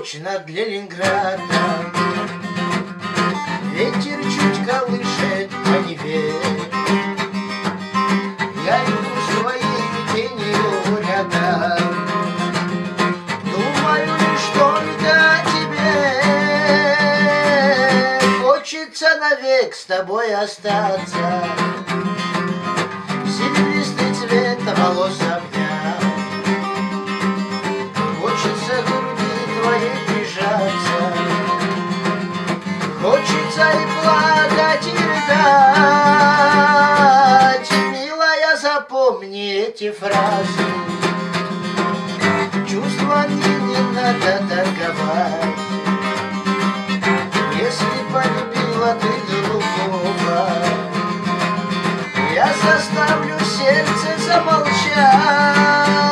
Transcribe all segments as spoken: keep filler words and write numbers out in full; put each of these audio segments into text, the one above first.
ночь над Ленинградом. Ветер чуть колышет по Неве. Я иду своей тенью рядом. Думаю лишь только о тебе. Хочется навек с тобой остаться. Серебристый цвет волос обнял. Хочется к груди твоей прижаться. Хочется и плакать, и рыдать. Милая, запомни эти фразы. Чувствами не надо торговать. Если полюбила ты другого, я заставлю сердце замолчать.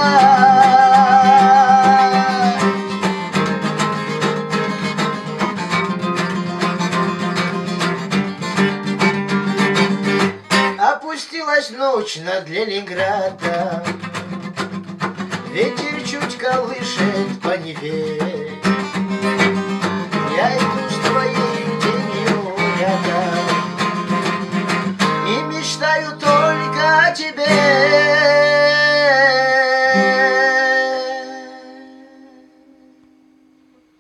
Опустилась ночь над Ленинградом. Ветер чуть колышет по Неве.